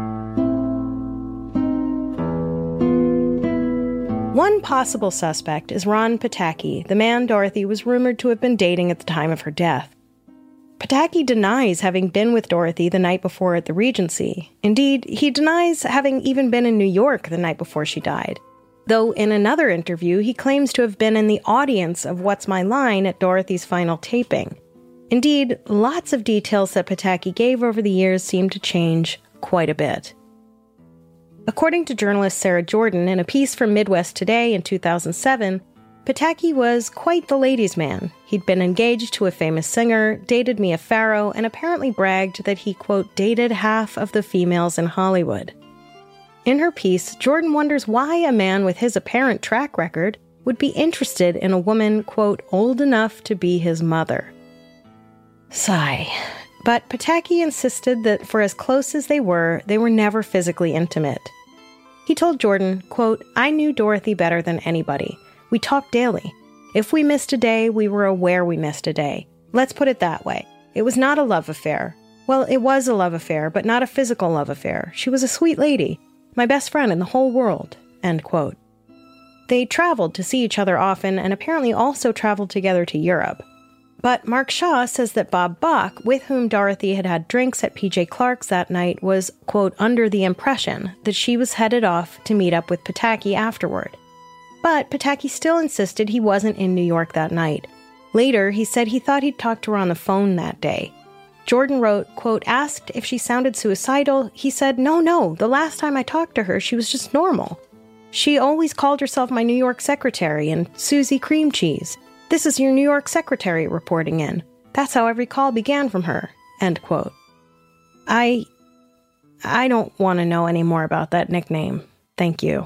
One possible suspect is Ron Pataki, the man Dorothy was rumored to have been dating at the time of her death. Pataki denies having been with Dorothy the night before at the Regency. Indeed, he denies having even been in New York the night before she died. Though in another interview, he claims to have been in the audience of What's My Line at Dorothy's final taping. Indeed, lots of details that Pataki gave over the years seem to change quite a bit. According to journalist Sarah Jordan in a piece from Midwest Today in 2007, Pataki was quite the ladies' man. He'd been engaged to a famous singer, dated Mia Farrow, and apparently bragged that he, quote, dated half of the females in Hollywood. In her piece, Jordan wonders why a man with his apparent track record would be interested in a woman, quote, old enough to be his mother. Sigh. But Pataki insisted that for as close as they were never physically intimate. He told Jordan, quote, I knew Dorothy better than anybody. We talked daily. If we missed a day, we were aware we missed a day. Let's put it that way. It was not a love affair. Well, it was a love affair, but not a physical love affair. She was a sweet lady. My best friend in the whole world. End quote. They traveled to see each other often and apparently also traveled together to Europe. But Mark Shaw says that Bob Bach, with whom Dorothy had had drinks at PJ Clark's that night, was, quote, under the impression that she was headed off to meet up with Pataki afterward. But Pataki still insisted he wasn't in New York that night. Later, he said he thought he'd talked to her on the phone that day. Jordan wrote, quote, asked if she sounded suicidal. He said, no, the last time I talked to her, she was just normal. She always called herself my New York secretary and Susie Cream Cheese. This is your New York secretary reporting in. That's how every call began from her. End quote. I don't want to know any more about that nickname. Thank you.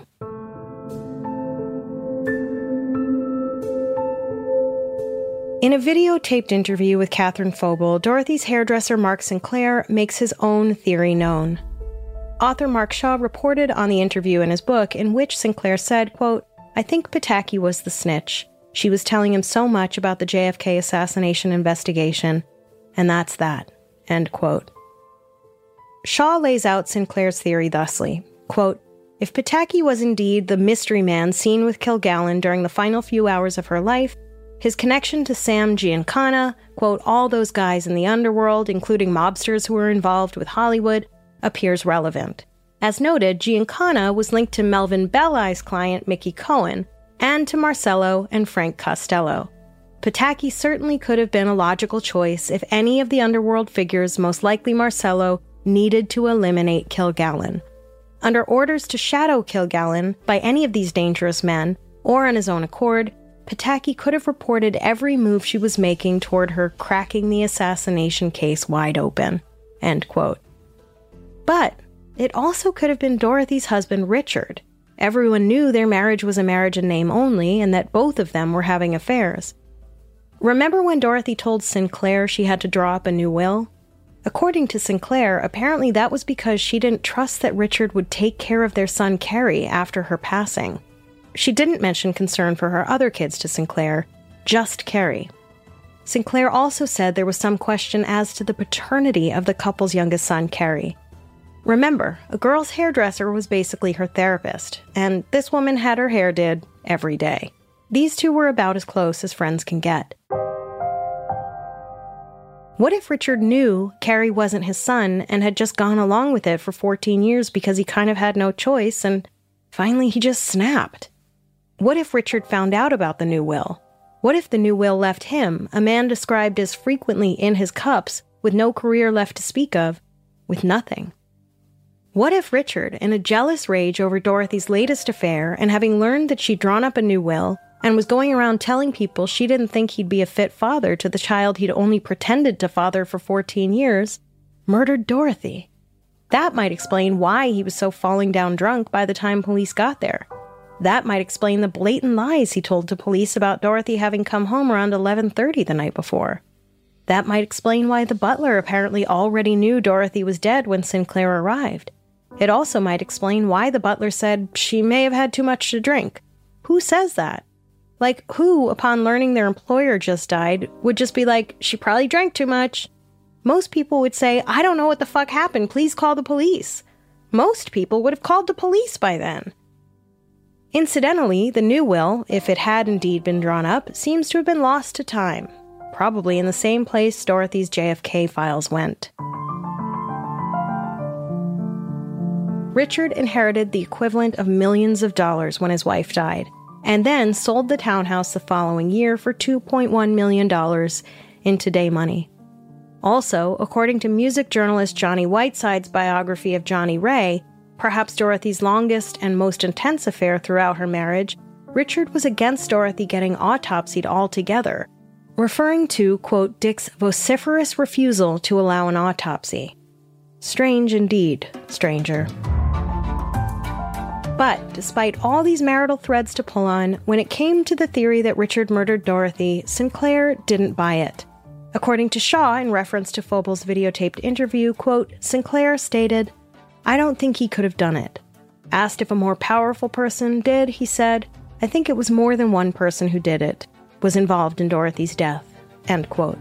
In a videotaped interview with Catherine Phobel, Dorothy's hairdresser Mark Sinclair makes his own theory known. Author Mark Shaw reported on the interview in his book, in which Sinclair said, quote, I think Pataki was the snitch. She was telling him so much about the JFK assassination investigation, and that's that. End quote. Shaw lays out Sinclair's theory thusly, quote, if Pataki was indeed the mystery man seen with Kilgallen during the final few hours of her life, his connection to Sam Giancana, quote, all those guys in the underworld, including mobsters who were involved with Hollywood, appears relevant. As noted, Giancana was linked to Melvin Belli's client Mickey Cohen, and to Marcello and Frank Costello. Pataki certainly could have been a logical choice if any of the underworld figures, most likely Marcello, needed to eliminate Kilgallen. Under orders to shadow Kilgallen by any of these dangerous men, or on his own accord, Pataki could have reported every move she was making toward her cracking the assassination case wide open. End quote. But it also could have been Dorothy's husband, Richard. Everyone knew their marriage was a marriage in name only and that both of them were having affairs. Remember when Dorothy told Sinclair she had to draw up a new will? According to Sinclair, apparently that was because she didn't trust that Richard would take care of their son Kerry after her passing. She didn't mention concern for her other kids to Sinclair, just Kerry. Sinclair also said there was some question as to the paternity of the couple's youngest son, Kerry. Remember, a girl's hairdresser was basically her therapist, and this woman had her hair did every day. These two were about as close as friends can get. What if Richard knew Kerry wasn't his son and had just gone along with it for 14 years because he kind of had no choice, and finally he just snapped? What if Richard found out about the new will? What if the new will left him, a man described as frequently in his cups, with no career left to speak of, with nothing? What if Richard, in a jealous rage over Dorothy's latest affair and having learned that she'd drawn up a new will and was going around telling people she didn't think he'd be a fit father to the child he'd only pretended to father for 14 years, murdered Dorothy? That might explain why he was so falling down drunk by the time police got there. That might explain the blatant lies he told to police about Dorothy having come home around 11:30 the night before. That might explain why the butler apparently already knew Dorothy was dead when Sinclair arrived. It also might explain why the butler said she may have had too much to drink. Who says that? Like, who, upon learning their employer just died, would just be like, she probably drank too much? Most people would say, I don't know what the fuck happened, please call the police. Most people would have called the police by then. Incidentally, the new will, if it had indeed been drawn up, seems to have been lost to time, probably in the same place Dorothy's JFK files went. Richard inherited the equivalent of millions of dollars when his wife died, and then sold the townhouse the following year for $2.1 million in today money. Also, according to music journalist Johnny Whiteside's biography of Johnny Ray, perhaps Dorothy's longest and most intense affair throughout her marriage, Richard was against Dorothy getting autopsied altogether, referring to, quote, Dick's vociferous refusal to allow an autopsy. Strange indeed, stranger. But despite all these marital threads to pull on, when it came to the theory that Richard murdered Dorothy, Sinclair didn't buy it. According to Shaw, in reference to Phobel's videotaped interview, quote, Sinclair stated, I don't think he could have done it. Asked if a more powerful person did, he said, I think it was more than one person who did it, was involved in Dorothy's death, end quote.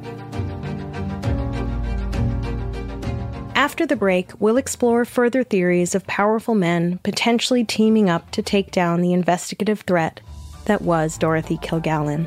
After the break, we'll explore further theories of powerful men potentially teaming up to take down the investigative threat that was Dorothy Kilgallen.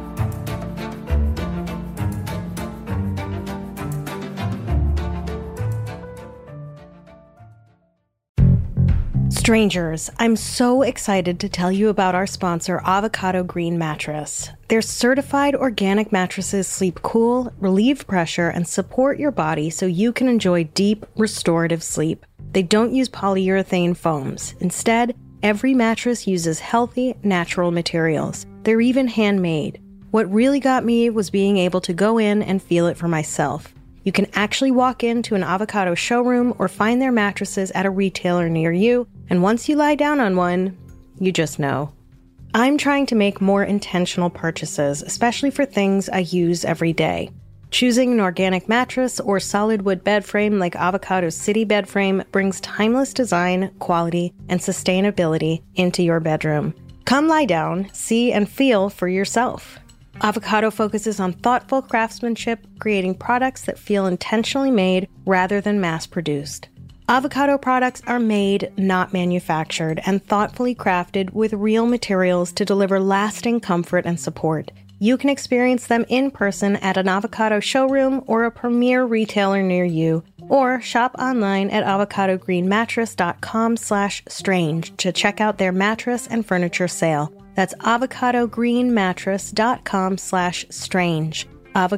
Strangers, I'm so excited to tell you about our sponsor, Avocado Green Mattress. Their certified organic mattresses sleep cool, relieve pressure, and support your body so you can enjoy deep, restorative sleep. They don't use polyurethane foams. Instead, every mattress uses healthy, natural materials. They're even handmade. What really got me was being able to go in and feel it for myself. You can actually walk into an Avocado showroom or find their mattresses at a retailer near you, and once you lie down on one, you just know. I'm trying to make more intentional purchases, especially for things I use every day. Choosing an organic mattress or solid wood bed frame like Avocado's City Bed Frame brings timeless design, quality, and sustainability into your bedroom. Come lie down, see and feel for yourself. Avocado focuses on thoughtful craftsmanship, creating products that feel intentionally made rather than mass-produced. Avocado products are made, not manufactured, and thoughtfully crafted with real materials to deliver lasting comfort and support. You can experience them in person at an Avocado showroom or a premier retailer near you, or shop online at avocadogreenmattress.com/strange to check out their mattress and furniture sale. That's avocadogreenmattress.com/strange.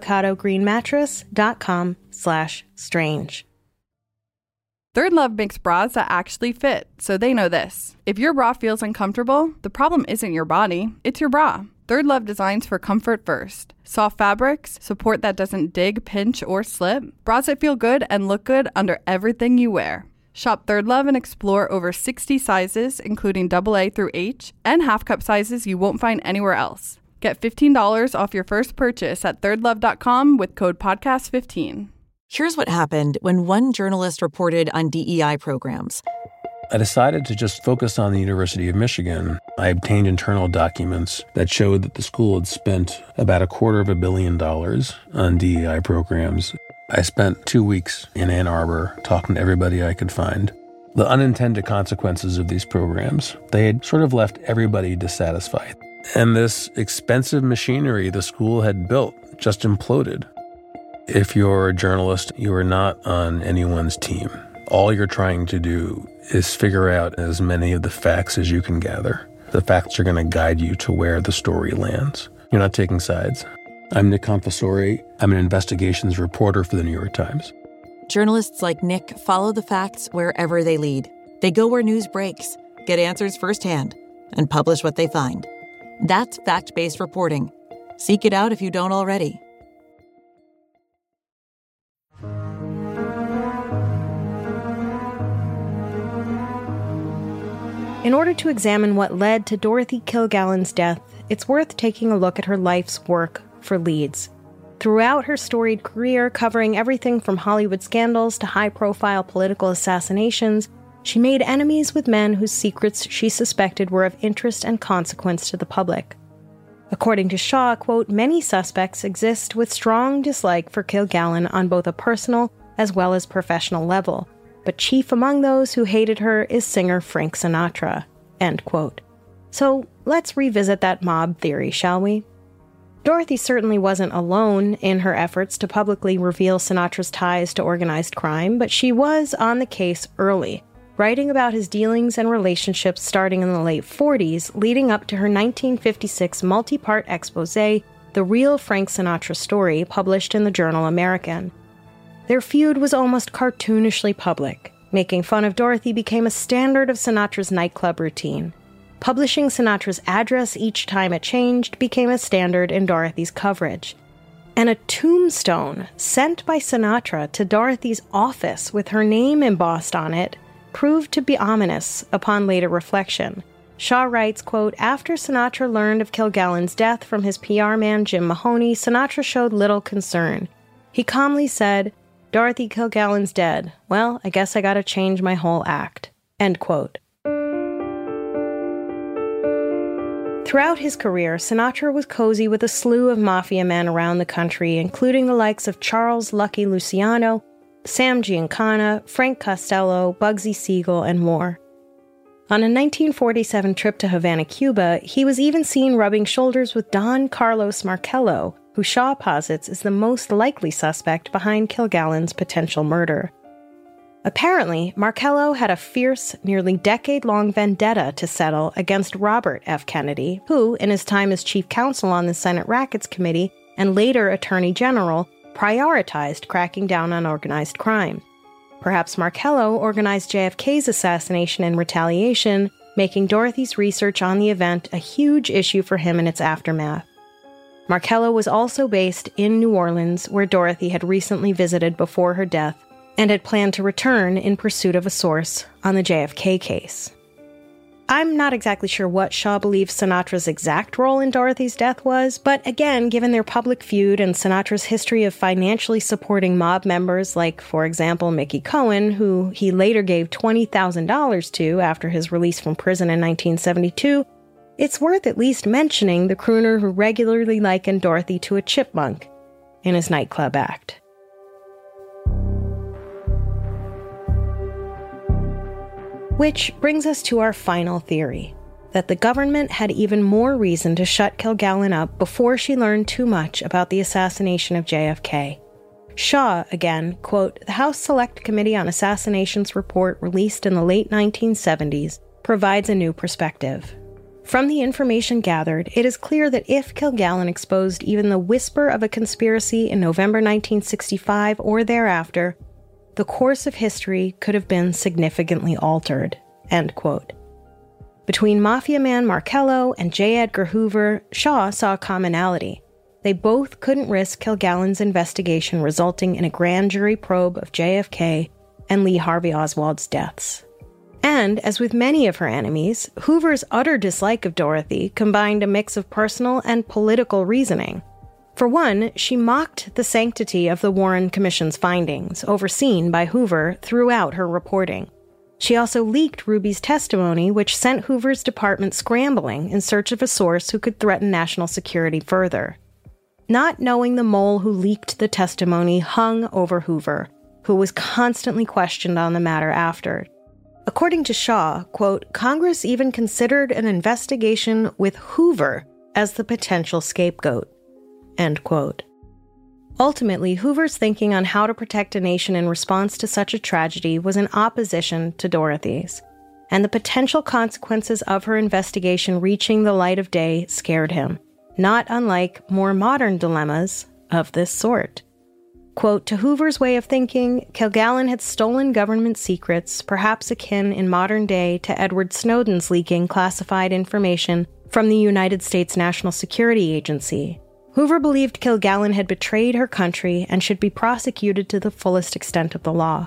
avocadogreenmattress.com/strange. Third Love makes bras that actually fit, so they know this. If your bra feels uncomfortable, the problem isn't your body, it's your bra. Third Love designs for comfort first. Soft fabrics, support that doesn't dig, pinch, or slip. Bras that feel good and look good under everything you wear. Shop Third Love and explore over 60 sizes, including AA through H, and half-cup sizes you won't find anywhere else. Get $15 off your first purchase at thirdlove.com with code podcast15. Here's what happened when one journalist reported on DEI programs. I decided to just focus on the University of Michigan. I obtained internal documents that showed that the school had spent about $250 million on DEI programs. I spent 2 weeks in Ann Arbor talking to everybody I could find. The unintended consequences of these programs, they had sort of left everybody dissatisfied. And this expensive machinery the school had built just imploded. If you're a journalist, you are not on anyone's team. All you're trying to do is figure out as many of the facts as you can gather. The facts are going to guide you to where the story lands. You're not taking sides. I'm Nick Confessori. I'm an investigations reporter for the New York Times. Journalists like Nick follow the facts wherever they lead. They go where news breaks, get answers firsthand, and publish what they find. That's fact-based reporting. Seek it out if you don't already. In order to examine what led to Dorothy Kilgallen's death, it's worth taking a look at her life's work for leads. Throughout her storied career, covering everything from Hollywood scandals to high-profile political assassinations, She made enemies with men whose secrets she suspected were of interest and consequence to the public. According to Shaw, quote, many suspects exist with strong dislike for Kilgallen on both a personal as well as professional level, but chief among those who hated her is singer Frank Sinatra, end quote. So let's revisit that mob theory, shall we? Dorothy certainly wasn't alone in her efforts to publicly reveal Sinatra's ties to organized crime, but she was on the case early, writing about his dealings and relationships starting in the late 40s, leading up to her 1956 multi-part expose, The Real Frank Sinatra Story, published in the journal American. Their feud was almost cartoonishly public. Making fun of Dorothy became a standard of Sinatra's nightclub routine. Publishing Sinatra's address each time it changed became a standard in Dorothy's coverage. And a tombstone sent by Sinatra to Dorothy's office with her name embossed on it proved to be ominous upon later reflection. Shaw writes, quote, after Sinatra learned of Kilgallen's death from his PR man Jim Mahoney, Sinatra showed little concern. He calmly said, Dorothy Kilgallen's dead. Well, I guess I gotta change my whole act. End quote. Throughout his career, Sinatra was cozy with a slew of mafia men around the country, including the likes of Charles Lucky Luciano, Sam Giancana, Frank Costello, Bugsy Siegel, and more. On a 1947 trip to Havana, Cuba, he was even seen rubbing shoulders with Don Carlos Marcello, who Shaw posits is the most likely suspect behind Kilgallen's potential murder. Apparently, Marcello had a fierce, nearly decade-long vendetta to settle against Robert F. Kennedy, who, in his time as chief counsel on the Senate Rackets Committee and later Attorney General, prioritized cracking down on organized crime. Perhaps Marcello organized JFK's assassination in retaliation, making Dorothy's research on the event a huge issue for him in its aftermath. Marcello was also based in New Orleans, where Dorothy had recently visited before her death, and had planned to return in pursuit of a source on the JFK case. I'm not exactly sure what Shaw believes Sinatra's exact role in Dorothy's death was, but again, given their public feud and Sinatra's history of financially supporting mob members like, for example, Mickey Cohen, who he later gave $20,000 to after his release from prison in 1972, it's worth at least mentioning the crooner who regularly likened Dorothy to a chipmunk in his nightclub act. Which brings us to our final theory, that the government had even more reason to shut Kilgallen up before she learned too much about the assassination of JFK. Shaw, again, quote, the House Select Committee on Assassinations report released in the late 1970s provides a new perspective. From the information gathered, it is clear that if Kilgallen exposed even the whisper of a conspiracy in November 1965 or thereafter, the course of history could have been significantly altered, end quote. Between Mafia man Marcello and J. Edgar Hoover, Shaw saw a commonality. They both couldn't risk Kilgallen's investigation resulting in a grand jury probe of JFK and Lee Harvey Oswald's deaths. And, as with many of her enemies, Hoover's utter dislike of Dorothy combined a mix of personal and political reasoning. For one, she mocked the sanctity of the Warren Commission's findings, overseen by Hoover throughout her reporting. She also leaked Ruby's testimony, which sent Hoover's department scrambling in search of a source who could threaten national security further. Not knowing the mole who leaked the testimony hung over Hoover, who was constantly questioned on the matter after. According to Shaw, quote, Congress even considered an investigation with Hoover as the potential scapegoat. End quote. Ultimately, Hoover's thinking on how to protect a nation in response to such a tragedy was in opposition to Dorothy's, and the potential consequences of her investigation reaching the light of day scared him, not unlike more modern dilemmas of this sort. Quote, to Hoover's way of thinking, Kilgallen had stolen government secrets, perhaps akin in modern day to Edward Snowden's leaking classified information from the United States National Security Agency. Hoover believed Kilgallen had betrayed her country and should be prosecuted to the fullest extent of the law.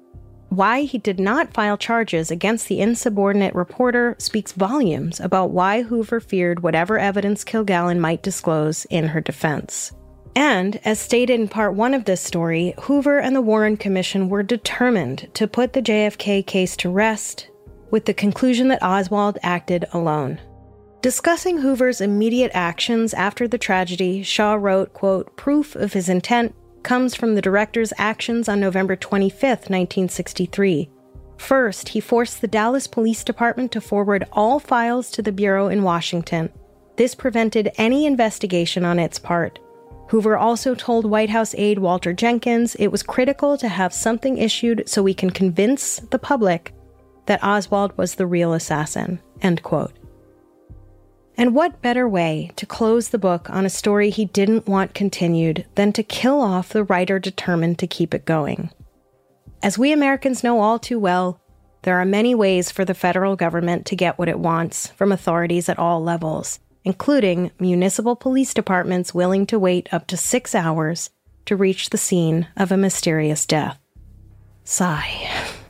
Why he did not file charges against the insubordinate reporter speaks volumes about why Hoover feared whatever evidence Kilgallen might disclose in her defense. And, as stated in part 1 of this story, Hoover and the Warren Commission were determined to put the JFK case to rest, with the conclusion that Oswald acted alone. Discussing Hoover's immediate actions after the tragedy, Shaw wrote, quote, "Proof of his intent comes from the director's actions on November 25, 1963. First, he forced the Dallas Police Department to forward all files to the Bureau in Washington. This prevented any investigation on its part. Hoover also told White House aide Walter Jenkins it was critical to have something issued so we can convince the public that Oswald was the real assassin," end quote. And what better way to close the book on a story he didn't want continued than to kill off the writer determined to keep it going? As we Americans know all too well, there are many ways for the federal government to get what it wants from authorities at all levels, including municipal police departments willing to wait up to 6 hours to reach the scene of a mysterious death. Sigh.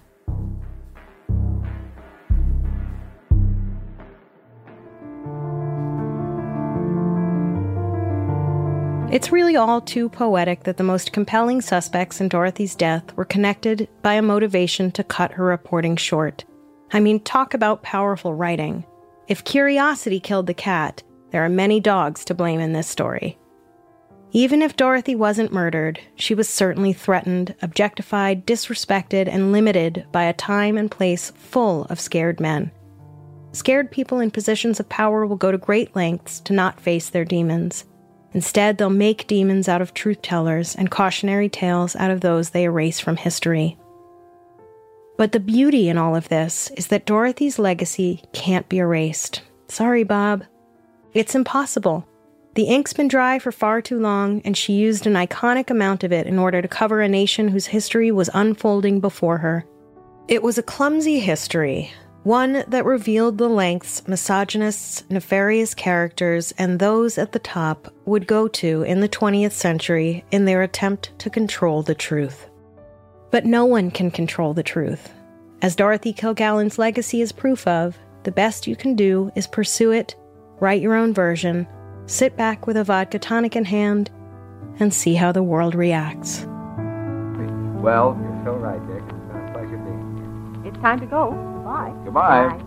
It's really all too poetic that the most compelling suspects in Dorothy's death were connected by a motivation to cut her reporting short. I mean, talk about powerful writing. If curiosity killed the cat, there are many dogs to blame in this story. Even if Dorothy wasn't murdered, she was certainly threatened, objectified, disrespected, and limited by a time and place full of scared men. Scared people in positions of power will go to great lengths to not face their demons. Instead, they'll make demons out of truth-tellers and cautionary tales out of those they erase from history. But the beauty in all of this is that Dorothy's legacy can't be erased. Sorry, Bob. It's impossible. The ink's been dry for far too long, and she used an iconic amount of it in order to cover a nation whose history was unfolding before her. It was a clumsy history, one that revealed the lengths misogynists, nefarious characters, and those at the top would go to in the 20th century in their attempt to control the truth. But no one can control the truth. As Dorothy Kilgallen's legacy is proof of, the best you can do is pursue it, write your own version, sit back with a vodka tonic in hand, and see how the world reacts. Well, you're so right, Dick. It's been a pleasure being here. It's time to go. Goodbye. Goodbye. Bye.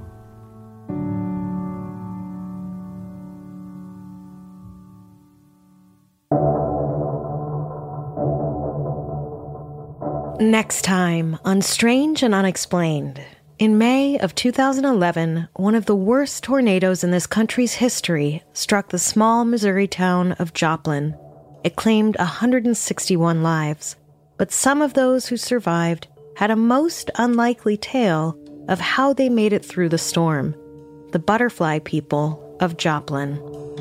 Next time on Strange and Unexplained. In May of 2011, one of the worst tornadoes in this country's history struck the small Missouri town of Joplin. It claimed 161 lives, but some of those who survived had a most unlikely tale of how they made it through the storm. The Butterfly People of Joplin.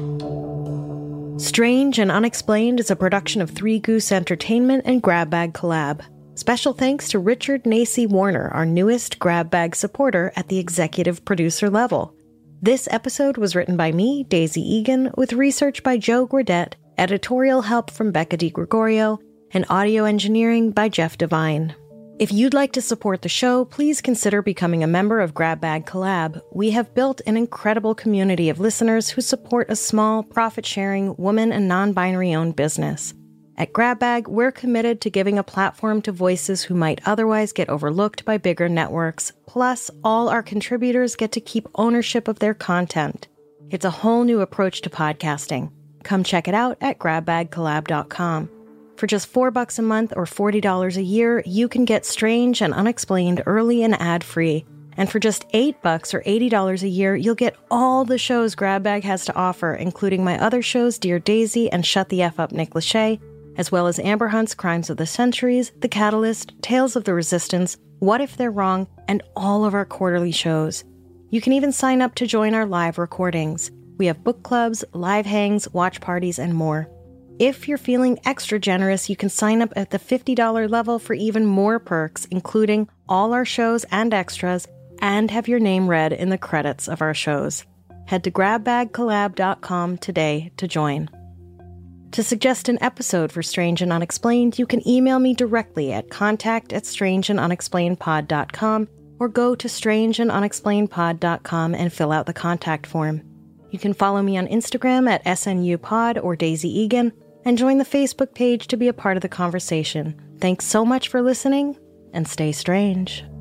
Strange and Unexplained is a production of Three Goose Entertainment and Grab Bag Collab. Special thanks to Richard Nacy Warner, our newest Grab Bag supporter at the executive producer level. This episode was written by me, Daisy Egan, with research by Joe Gradette, editorial help from Becca DiGregorio, and audio engineering by Jeff Devine. If you'd like to support the show, please consider becoming a member of Grab Bag Collab. We have built an incredible community of listeners who support a small, profit-sharing, woman and non-binary owned business. At Grab Bag, we're committed to giving a platform to voices who might otherwise get overlooked by bigger networks. Plus, all our contributors get to keep ownership of their content. It's a whole new approach to podcasting. Come check it out at grabbagcollab.com. For just $4 a month or $40 a year, you can get Strange and Unexplained early and ad-free. And for just $8 or $80 a year, you'll get all the shows Grab Bag has to offer, including my other shows, Dear Daisy and Shut the F Up, Nick Lachey, as well as Amber Hunt's Crimes of the Centuries, The Catalyst, Tales of the Resistance, What If They're Wrong, and all of our quarterly shows. You can even sign up to join our live recordings. We have book clubs, live hangs, watch parties, and more. If you're feeling extra generous, you can sign up at the $50 level for even more perks, including all our shows and extras, and have your name read in the credits of our shows. Head to grabbagcollab.com today to join. To suggest an episode for Strange and Unexplained, you can email me directly at contact@strangeandunexplainedpod.com or go to strangeandunexplainedpod.com and fill out the contact form. You can follow me on Instagram at SNUpod or Daisy Egan, and join the Facebook page to be a part of the conversation. Thanks so much for listening, and stay strange.